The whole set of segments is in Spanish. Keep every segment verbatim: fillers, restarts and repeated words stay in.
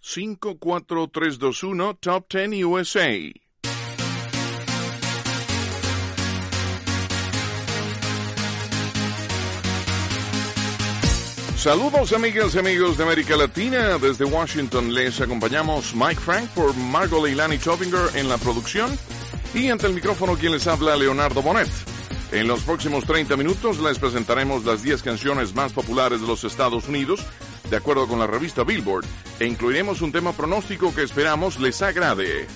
cinco cuatro tres dos uno, Top diez U S A. Saludos amigas y amigos de América Latina. Desde Washington les acompañamos Mike Frank por Margot Leilani Topinger en la producción y ante el micrófono quien les habla Leonardo Bonet. En los próximos treinta minutos les presentaremos las diez canciones más populares de los Estados Unidos de acuerdo con la revista Billboard e incluiremos un tema pronóstico que esperamos les agrade.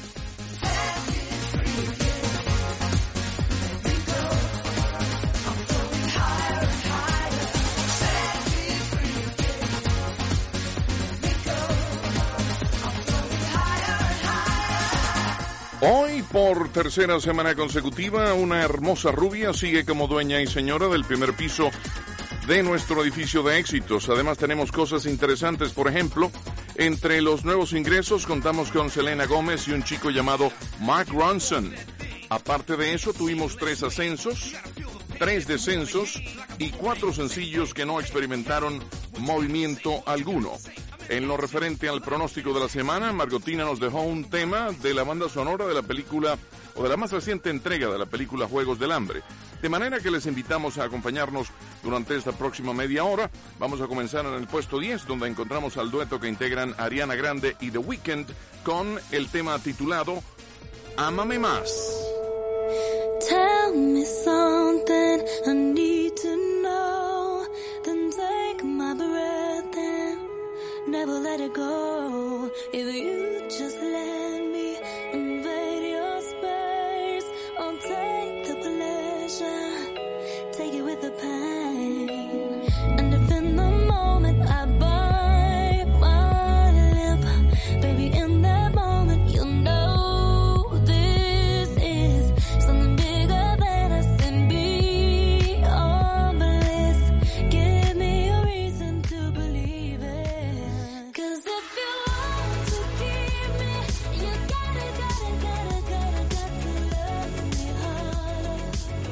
Hoy, por tercera semana consecutiva, una hermosa rubia sigue como dueña y señora del primer piso de nuestro edificio de éxitos. Además, tenemos cosas interesantes. Por ejemplo, entre los nuevos ingresos contamos con Selena Gómez y un chico llamado Mark Ronson. Aparte de eso, tuvimos tres ascensos, tres descensos y cuatro sencillos que no experimentaron movimiento alguno. En lo referente al pronóstico de la semana, Margotina nos dejó un tema de la banda sonora de la película, o de la más reciente entrega de la película Juegos del Hambre. De manera que les invitamos a acompañarnos durante esta próxima media hora. Vamos a comenzar en el puesto diez, donde encontramos al dueto que integran Ariana Grande y The Weeknd con el tema titulado Ámame Más. Tell me something I need to know, then take my breath and never let it go. If you just let me invade your space, I'll take the pleasure, take it with the pain. And if in the moment I bite my lip, baby, in that moment you'll know this is something bigger than us and beyond bliss. Give me a reason to believe it. 'Cause if you want to keep me, you gotta, gotta, gotta, gotta, got to love me harder.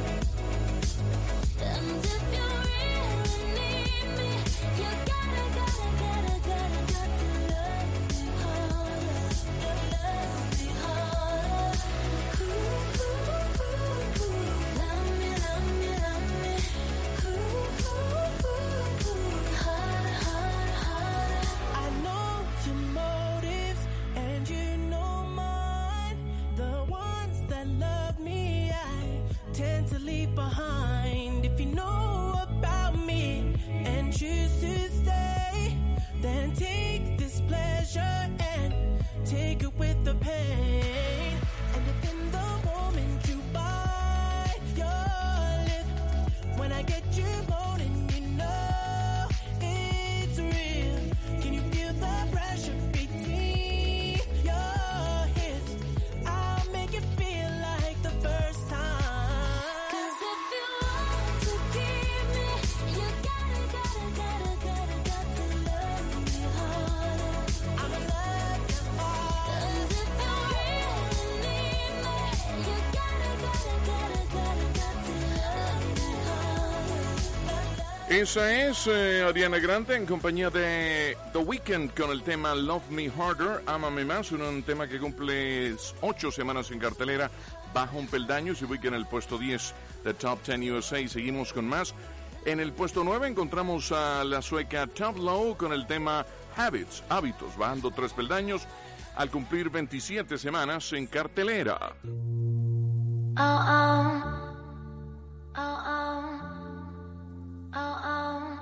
And if you really need me, you gotta, gotta, gotta, gotta, got to love me harder. Love me harder. Ooh, ooh, ooh, ooh. Love me, love me, love me. Ooh, ooh, ooh, ooh. Harder, harder, harder. I know your motives and you know mine. The ones that love me, I tend to leave behind. If you know about me and choose to stay, then take this pleasure and take it with the pain. And if in the moment you bite your lip, when I get you moaning, you know it's real. Can you feel the pressure between your hips? I'll make it feel like the first time. 'Cause if you want to keep me, you gotta, gotta, gotta, gotta, got to love me harder. I'ma love you all. 'Cause if you really need me, you gotta, gotta, gotta, gotta, got to love me harder. Esa es eh, Ariana Grande en compañía de The Weeknd con el tema Love Me Harder, Ámame Más, un tema que cumple ocho semanas en cartelera, baja un peldaño y se ubica en el puesto diez de Top diez U S A. Seguimos con más. En el puesto nueve encontramos a la sueca Top Low con el tema Habits, Hábitos, bajando tres peldaños al cumplir veintisiete semanas en cartelera. Oh, oh. Oh, oh. Oh, oh.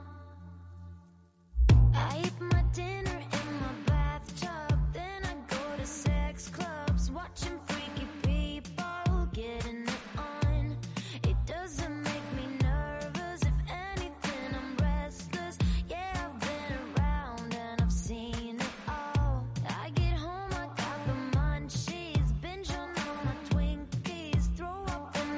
I eat my dinner in my bathtub, then I go to sex clubs, watching freaky people getting it on. It doesn't make me nervous, if anything I'm restless. Yeah, I've been around and I've seen it all. I get home, I got the munchies, binge on all my Twinkies, throw up in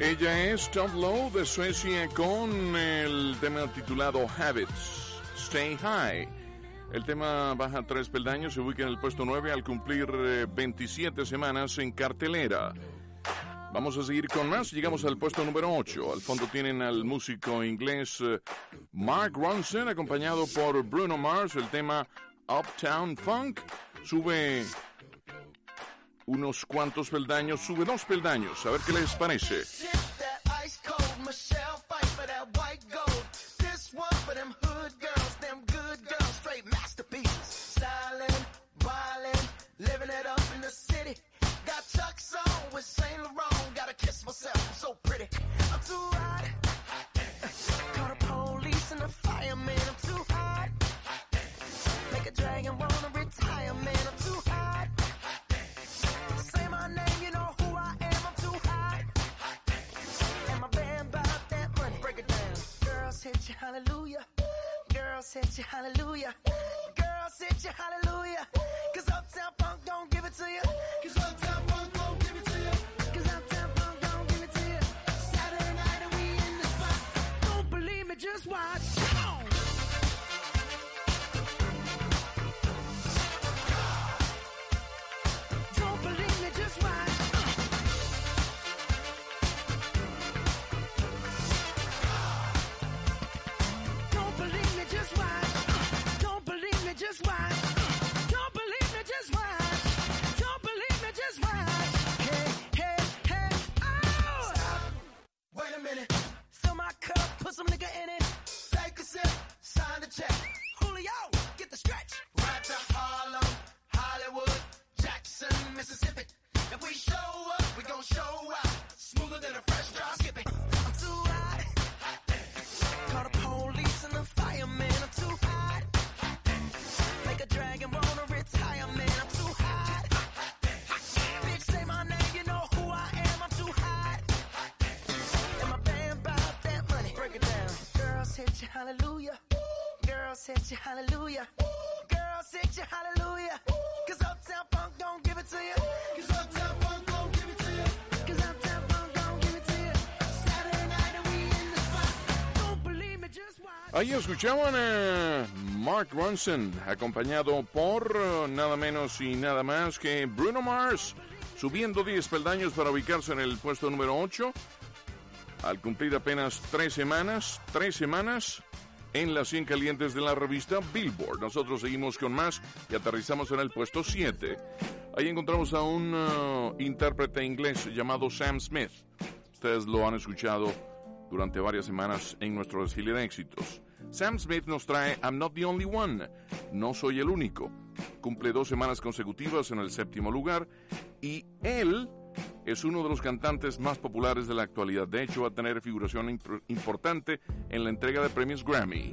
Ella es Top Low de Suecia con el tema titulado Habits, Stay High. El tema baja tres peldaños, se ubica en el puesto nueve al cumplir veintisiete semanas en cartelera. Vamos a seguir con más, llegamos al puesto número ocho. Al fondo tienen al músico inglés Mark Ronson, acompañado por Bruno Mars, el tema Uptown Funk. Sube unos cuantos peldaños, sube dos peldaños, a ver qué les parece. Living it up in the city. Got Chuck's on with Saint Laurent. Gotta kiss myself, I'm so pretty. I'm too hot. Call the police and the fireman. I'm too hot. Make a dragon wanna retire, man. I'm too hot. Say my name, you know who I am. I'm too hot. And my band bought that money. Break it down. Girls hit you, hallelujah. Girls hit you, hallelujah. Girls hit you, hallelujah. Cause Uptown Funk don't give it to you. Cause Uptown Funk don't give it to you. Cause Uptown Funk don't give it to you. Saturday night and we in the spot. Don't believe me, just watch. Don't believe me, just watch. Don't believe me, just watch. Don't believe me, just watch. Don't believe me, just watch. Don't believe me, just watch. Hey, hey, hey, oh! Stop. Wait a minute. Fill my cup, put some nigga in it. Take a sip, sign the check. Julio, get the stretch. Right to Harlem, Hollywood, Jackson, Mississippi. If we show up, we gon' show out. Smoother than a fresh drop skipping. I'm too hot. Call the police and the fireman. I'm too hot. Make a dragon wanna retire, man. I'm too hot. Bitch, say my name, you know who I am. I'm too hot. And my band bought that money. Break it down. Girls hit you, hallelujah. Girls hit you, hallelujah. Girls hit you, hallelujah. Cause Uptown Funk don't give it to you. Cause Uptown Funk don't give it to you. Cause Uptown Funk don't give it to you. Saturday night and we in the spot. Don't believe me, just watch. Ahí escuchaban a Mark Ronson, acompañado por uh, nada menos y nada más que Bruno Mars, subiendo diez peldaños para ubicarse en el puesto número ocho, al cumplir apenas tres semanas, tres semanas en las cien calientes de la revista Billboard. Nosotros seguimos con más y aterrizamos en el puesto siete. Ahí encontramos a un uh, intérprete inglés llamado Sam Smith. Ustedes lo han escuchado durante varias semanas en nuestro desfile de éxitos. Sam Smith nos trae I'm Not the Only One, no soy el único. Cumple dos semanas consecutivas en el séptimo lugar y él es uno de los cantantes más populares de la actualidad. De hecho, va a tener figuración imp- importante en la entrega de premios Grammy.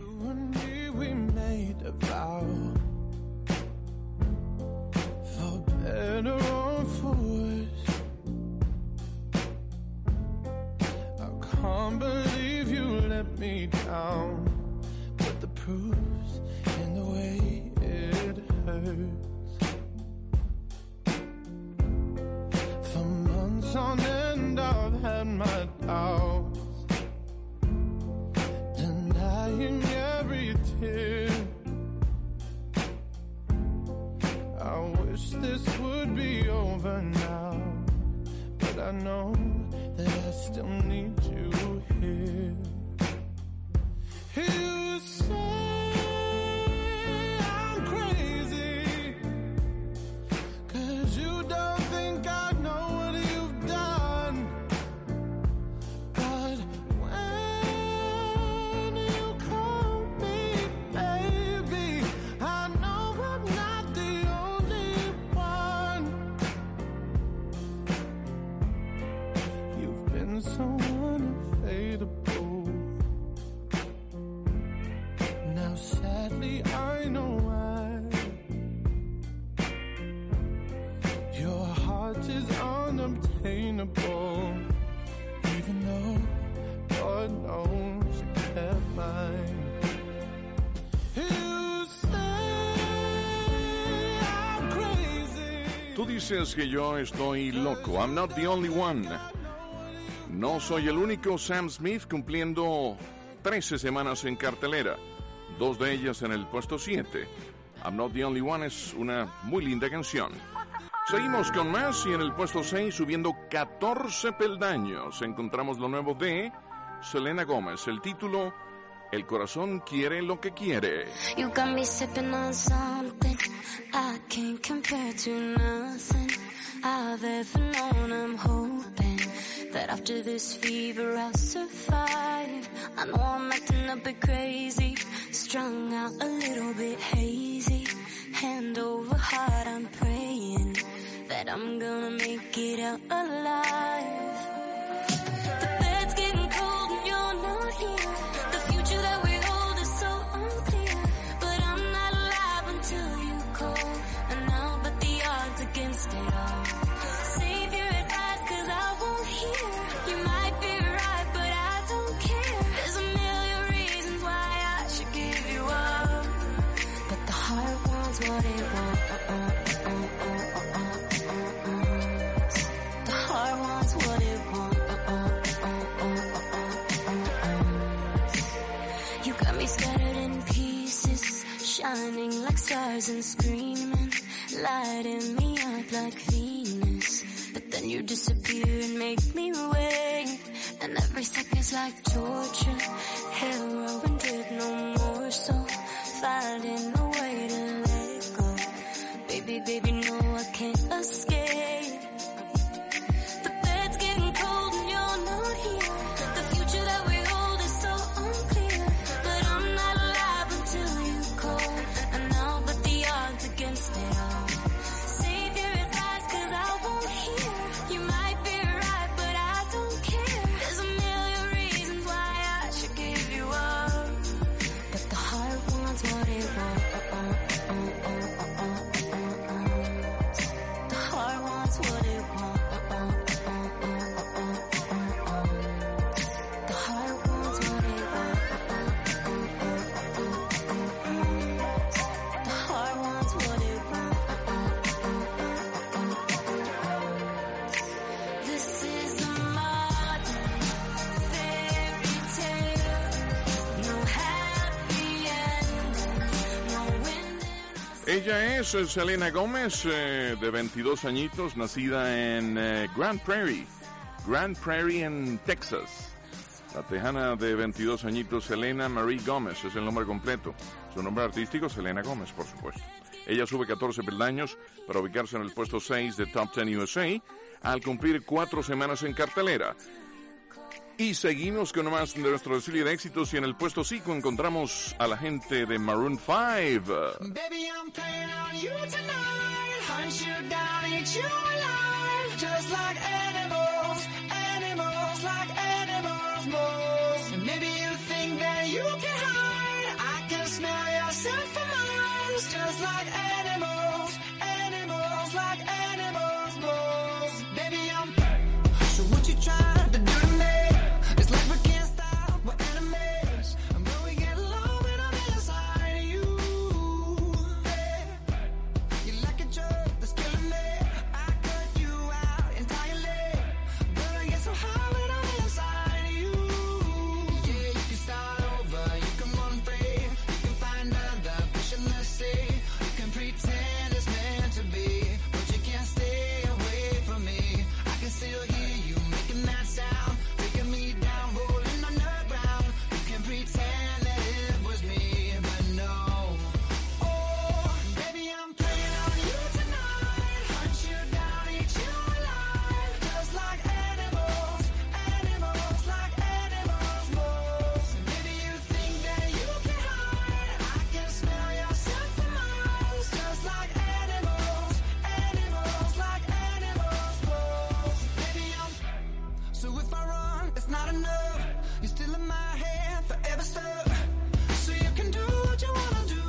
Can't believe you let me down, but the proof's in the way it hurts. For months on end I've had my doubts, denying every tear. I wish this would be over now, but I know that I still need you here. You say I'm crazy, 'cause you don't think I know what you've done. But when you call me baby, I know I'm not the only one. You've been so unfadable. Now sadly I know why. Your heart is unobtainable, even though God knows you kept mine. You say I'm crazy. Tú dices que yo estoy loco. I'm not the only one. No soy el único, Sam Smith cumpliendo trece semanas en cartelera, dos de ellas en el puesto siete. I'm Not the Only One es una muy linda canción. Seguimos con más y en el puesto seis, subiendo catorce peldaños, encontramos lo nuevo de Selena Gomez. El título, El corazón quiere lo que quiere. You got me sipping on something I can't compare to nothing I've ever known. I'm hoping that after this fever I'll survive. I know I'm acting a bit crazy, strung out a little bit hazy. Hand over heart, I'm praying that I'm gonna make it out alive. The bed's getting cold and you're not here. The future that we hold is so unclear. But I'm not alive until you call. And I'll bet the odds against it all. Save your advice cause I won't hear. You might be right but I don't care. There's a million reasons why I should give you up. But the heart wants what it wants. The heart wants what it wants. You got me scattered in pieces, shining like stars and screaming, lighting me up like Venus. But then you disappear and make me wait, and every second's like torture. Heroin drip, no more, so finding a way to let go. Baby, baby, no, I can't escape. The bed's getting cold and you're not here. The future that we hold is so unclear. But I'm not alive until you call. And I'll bet the odds against it all. Save your advice cause I won't hear. You might be right but I don't care. There's a million reasons why I should give you up. But the heart wants what it wants. The heart wants what it wants. The heart wants what it wants. The heart wants what it wants. This is a modern fairy tale. No happy ending. No wind in our Ella es eh, Selena Gomez, eh, de veintidós añitos, nacida en eh, Grand Prairie, Grand Prairie en Texas. La tejana de veintidós añitos, Selena Marie Gomez, es el nombre completo. Su nombre artístico, Selena Gomez, por supuesto. Ella sube catorce peldaños para ubicarse en el puesto seis de Top diez U S A, al cumplir cuatro semanas en cartelera. Y seguimos con más de nuestro desfile de éxitos, y en el puesto cinco encontramos a la gente de Maroon five. Baby, I'm playing on you tonight. Hunt you down, eat you alive. Just like animals, animals, like animals, moles. And maybe you think that you can hide. I can smell yourself for miles. Just like animals, animals, like animals, moles. Baby, I'm... So what you trying to do to me? It's like we can't stop, we're enemies. And when we get low, when I'm inside you, hey. You're like a drug that's killing me. I cut you out entirely. But I get so high when I'm inside you. Yeah, you can start over, you can run free. You can find other fish in the sea. You can pretend it's meant to be, but you can't stay away from me. I can still hear you making that sound, taking me down, rolling on the ground. You can pretend that it was me, but no. Oh, baby, I'm playing on you tonight. Hunt you down, eat you alive. Just like animals, animals, like animals, moles. Maybe you think that you can hide. I can smell yourself for miles. Just like animals, animals, like animals, moles. Baby, I'm... So if I run, it's not enough. You're still in my head, forever stuck. So you can do what you wanna do.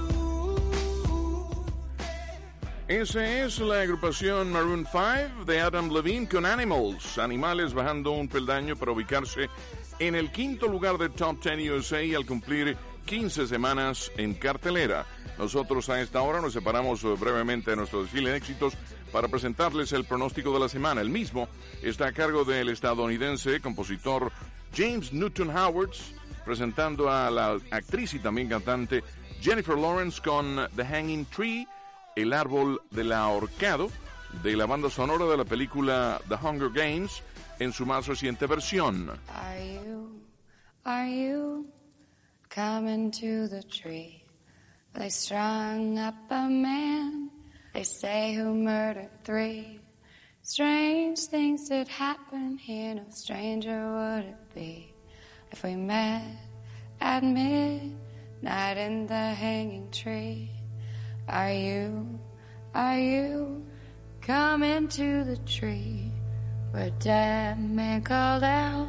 Esa es la agrupación Maroon five de Adam Levine con Animals, Animales, bajando un peldaño para ubicarse en el quinto lugar de Top diez U S A al cumplir quince semanas en cartelera. Nosotros a esta hora nos separamos brevemente de nuestro desfile de éxitos para presentarles el pronóstico de la semana. El mismo está a cargo del estadounidense compositor James Newton Howard, presentando a la actriz y también cantante Jennifer Lawrence con The Hanging Tree, el árbol del ahorcado, de la banda sonora de la película The Hunger Games, en su más reciente versión. Are you, are you coming to the tree? They strung up a man, they say, who murdered three. Strange things did happen here, no stranger would it be if we met at midnight in the hanging tree. Are you, are you coming to the tree where a dead man called out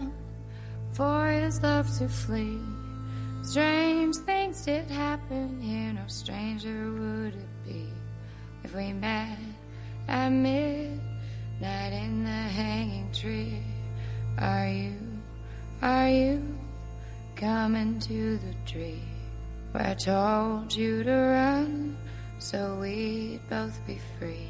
for his love to flee? Strange things did happen here, no stranger would it be if we met at midnight in the hanging tree. Are you, are you coming to the tree where I told you to run so we'd both be free?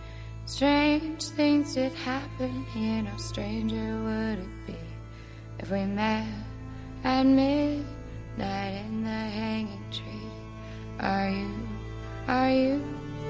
Strange things did happen here, no stranger would it be if we met at midnight in the hanging tree. Are you, are you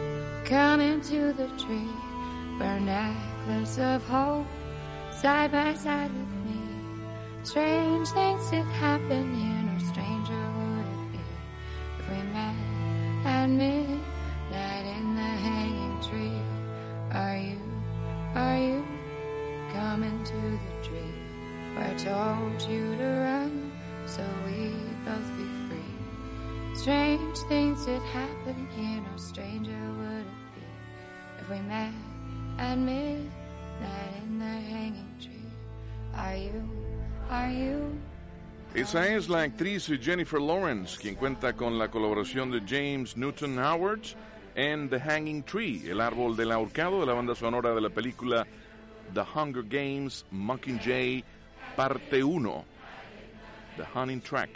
coming to the tree where a necklace of hope side by side with me? Strange things did happen here, no stranger would it be if we met at midnight in the hanging tree. Are you, are you coming to the tree where I told you to run so we'd both be free? Strange things did happen here, no stranger would it be if we met at midnight in the hanging tree. Are you, are you? Esa es la actriz Jennifer Lawrence, quien cuenta con la colaboración de James Newton Howard en The Hanging Tree, el árbol del ahorcado, de la banda sonora de la película The Hunger Games Mockingjay parte uno, The Hunting Track.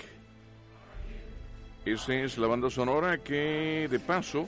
Esa es la banda sonora que, de paso,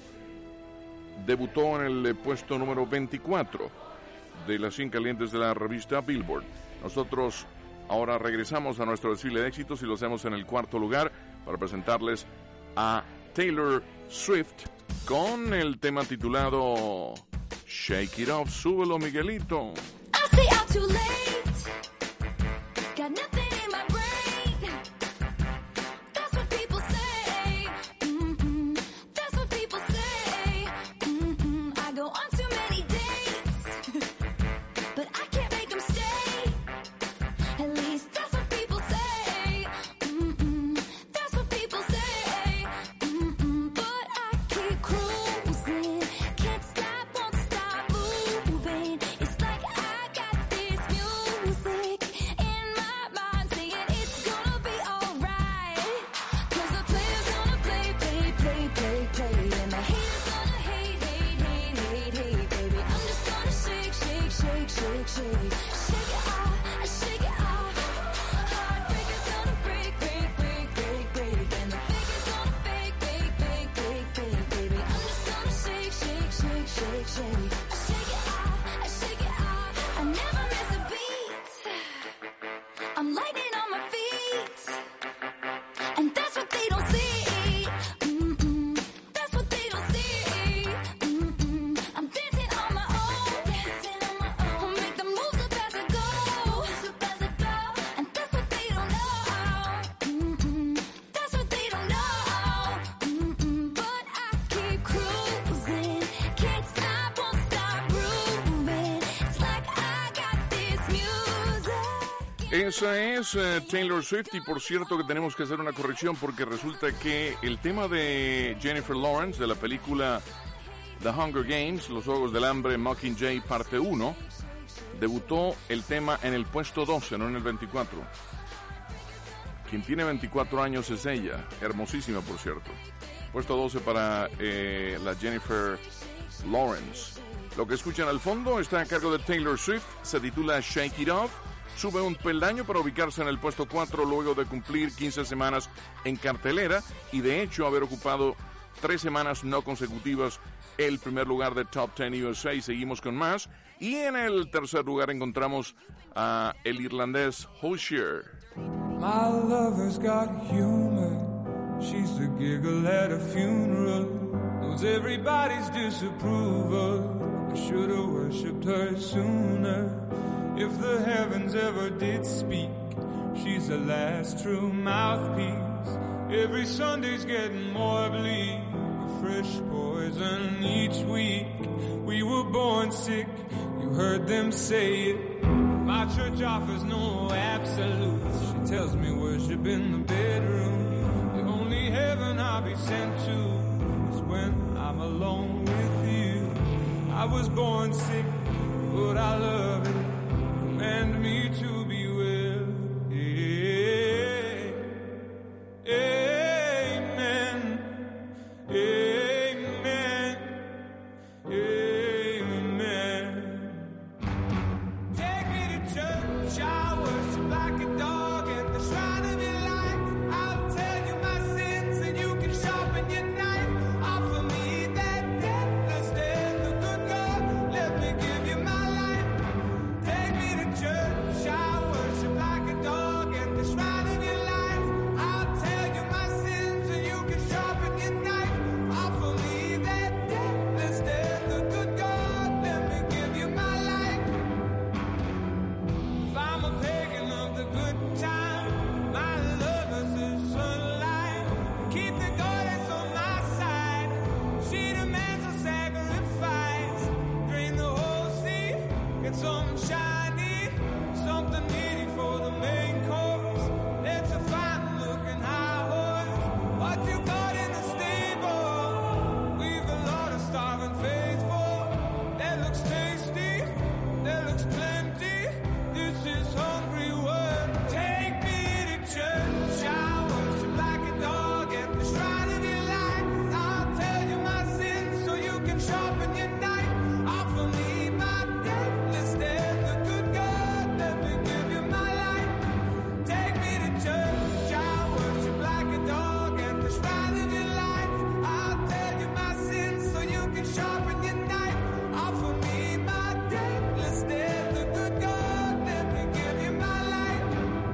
debutó en el puesto número veinticuatro de las cien calientes de la revista Billboard. Nosotros ahora regresamos a nuestro desfile de éxitos y lo hacemos en el cuarto lugar para presentarles a Taylor Swift con el tema titulado Shake It Off. Súbelo, Miguelito. I stay out too late. Got nothing in my brain. That's what people say. Mm-mm. That's what people say. Mm-mm. I go on too many dates, but I can't make them stay. At least that's what people say. Mm-mm. That's what people say. Mm-mm. But I keep cruising. Can't stop, won't stop moving. It's like I got this music in my mind saying it's gonna be alright. Cause the player's gonna play, play, play, play, play. And the haters gonna hate, hate, hate, hate, hate, baby. I'm just gonna shake, shake, shake, shake, shake. Shake it off, shake it off. Heartbreaker's gonna break, break, break, break, break. And the faker's gonna fake, fake, fake, fake, fake, baby. I'm just gonna shake, shake, shake, shake, shake. Shake it off, shake it off. I never miss a beat. I'm lightning on my feet. And that's what they don't see. Mm-mm. That's what they don't see. Mm-mm. I'm dancing on my own. Dancing on my own. I'll make the moves up as I go. Moves up as I go. And that's what they don't know. Mm-mm. That's what they don't know. Mm-mm. But I keep cruising. Can't stop, won't stop grooving. It's like I got this music. Esa es eh, Taylor Swift, y por cierto que tenemos que hacer una corrección porque resulta que el tema de Jennifer Lawrence de la película The Hunger Games, Los Juegos del Hambre Mockingjay parte uno, debutó el tema en el puesto doce, no en el veinticuatro. Quien tiene veinticuatro años es ella, hermosísima por cierto. Puesto doce para eh, la Jennifer Lawrence. Lo que escuchan al fondo está a cargo de Taylor Swift, se titula Shake It Off. Sube un peldaño para ubicarse en el puesto cuatro luego de cumplir quince semanas en cartelera y de hecho haber ocupado tres semanas no consecutivas el primer lugar de Top ten U S A. Seguimos con más. Y en el tercer lugar encontramos a el irlandés Hozier. My lover's got humor. She's the giggle at a funeral. Knows everybody's disapproval. I should have worshipped her sooner. If the heavens ever did speak, she's the last true mouthpiece. Every Sunday's getting more bleak. A fresh poison each week. We were born sick, you heard them say it. My church offers no absolutes. She tells me worship in the bedroom. The only heaven I'll be sent to is when I'm alone with you. I was born sick, but I love it. Command me to be well. Amen. Amen. Amen. Take me to church, I worship like a dog at the shrine of your life. I'll tell you my sins and you can sharpen your knife. Offer me that deathless death, the good God, let me give you my life. Take me to church, I worship like a dog at the shrine of your life. I'll tell you my sins and you can sharpen your knife. Offer me that deathless death, the good God, let me give you my life. If I'm a pagan of the good time, my lover's the sunlight. Keep the goddess on my side. She demands a sacrifice. Drain the whole sea, get some shiny, something needy for the main course. It's a fine looking high horse. What you got in the stable? We've a lot of starving faithful. That looks tasty, that looks plenty. This is hungry work. Take me to church. I worship like a dog at the shrine of your life. I'll tell you my sins so you can sharpen your knife. Offer me my deathless death, the good God, let me give you my life. Take me to church. I worship like a dog at the shrine of your life. I'll tell you my sins so you can sharpen your knife. Offer me my deathless death, the good God, let me give you my life.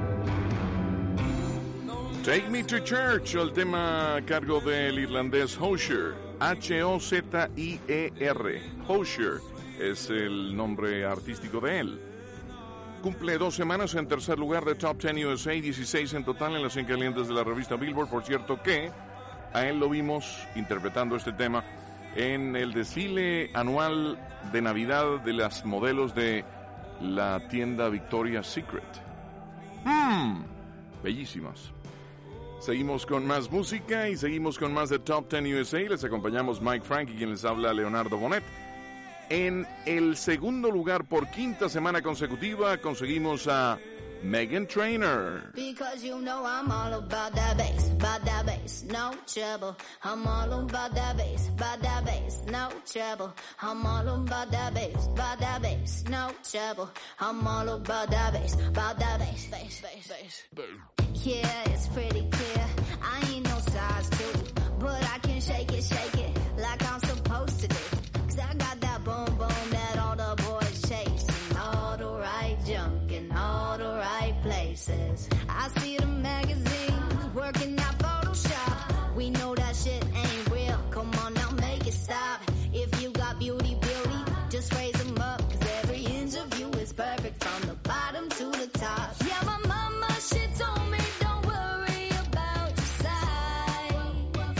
Take Me to Church, el tema a cargo del irlandés Hozier. H O Z I E R. Hozier es el nombre artístico de él. Cumple dos semanas en tercer lugar de Top ten U S A, dieciséis en total en las cien calientes de la revista Billboard. Por cierto que a él lo vimos interpretando este tema en el desfile anual de Navidad de las modelos de la tienda Victoria's Secret. Mmm, bellísimas. Seguimos con más música y seguimos con más de Top ten U S A. Les acompañamos Mike Frank y quien les habla Leonardo Bonet. En el segundo lugar por quinta semana consecutiva conseguimos a Meghan Trainor. Because you know I'm all about that bass, about that bass, no trouble. I'm all about that bass, about that bass, no trouble. I'm all about that bass, about that bass, no trouble. I'm all about that bass, about that bass, bass, bass, bass. Yeah, it's pretty clear. I ain't no size two, but I can shake it, shake it like I'm supposed to do. Cause I got that boom boom that all the boys chase, and all the right junk in all the right places. I see the magazines working out Photoshop. We know that shit ain't real. Come on now, make it stop. If you got beauty, beauty, just raise them up. Cause every inch of you is perfect from the bottom to the top. Yeah, my mama, she told me don't worry about your size.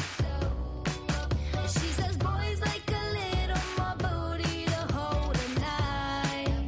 She says boys like a little more booty to hold at night.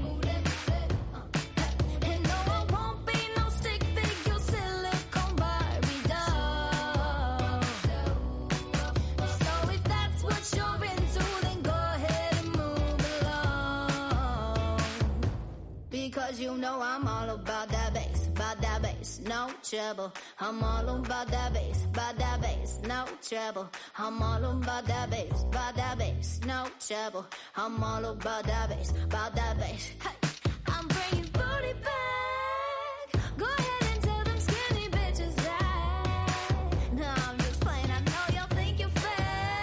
And no, I won't be no stick figure silicone Barbie doll. So if that's what you're into, then go ahead and move along. Because you know I'm all about that bass, about that bass, no trouble. I'm all about that bass, about that bass, no trouble. I'm all about that bass, about that bass, no trouble. I'm all about that bass, about that bass. Hey, I'm bringing booty back. Go ahead and tell them skinny bitches that. No, I'm just playing. I know y'all think you're fat.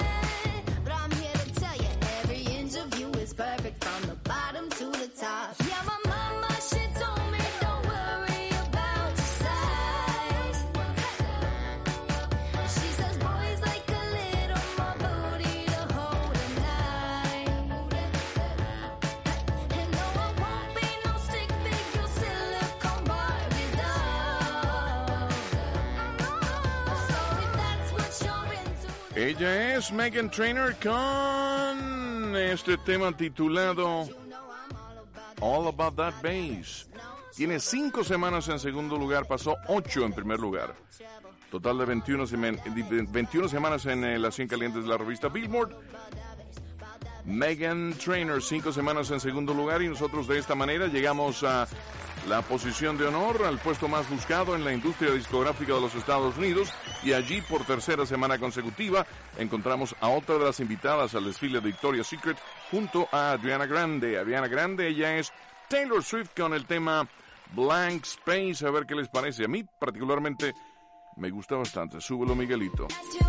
Ella es Meghan Trainor con este tema titulado All About That Bass. Tiene cinco semanas en segundo lugar, pasó ocho en primer lugar. Total de veintiuna, semen, veintiuna semanas en eh, las cien calientes de la revista Billboard. Meghan Trainor, cinco semanas en segundo lugar, y nosotros de esta manera llegamos a la posición de honor, al puesto más buscado en la industria discográfica de los Estados Unidos, y allí por tercera semana consecutiva encontramos a otra de las invitadas al desfile de Victoria's Secret junto a Ariana Grande. Ariana Grande, ella es Taylor Swift con el tema Blank Space. A ver qué les parece. A mí particularmente me gusta bastante. Súbelo, Miguelito.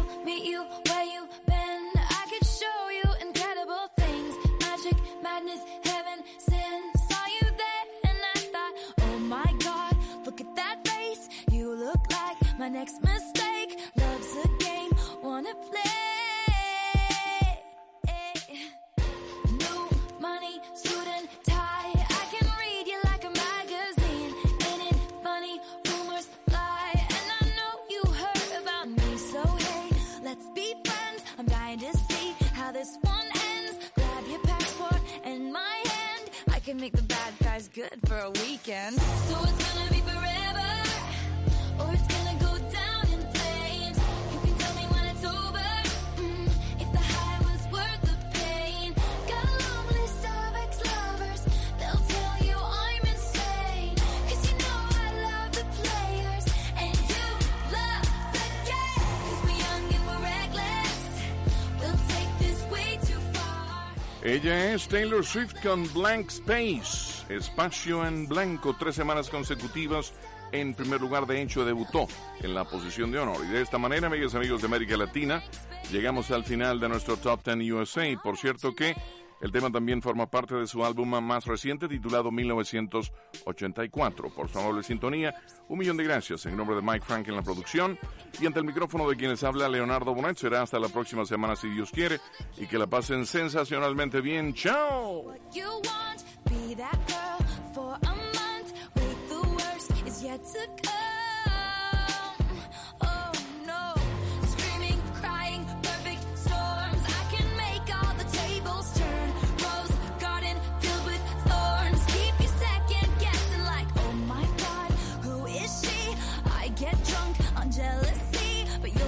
My next mistake, love's a game, wanna play. New money, suit and tie, I can read you like a magazine. Ain't it funny, rumors fly, and I know you heard about me. So hey, let's be friends, I'm dying to see how this one ends. Grab your passport and my hand, I can make the bad guys good for a weekend. So it's gonna be forever, or it's gonna Ella es Taylor Swift con Blank Space, espacio en blanco, tres semanas consecutivas en primer lugar. De hecho, debutó en la posición de honor. Y de esta manera, amigas y amigos de América Latina, llegamos al final de nuestro Top diez U S A. Por cierto que el tema también forma parte de su álbum más reciente titulado mil novecientos ochenta y cuatro. Por su amable sintonía, un millón de gracias en nombre de Mike Frank en la producción y ante el micrófono de quienes habla Leonardo Bonet. Será hasta la próxima semana si Dios quiere, y que la pasen sensacionalmente bien. ¡Chao!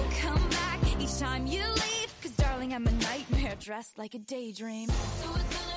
Time you leave, 'cause darling, I'm a nightmare dressed like a daydream. So it's gonna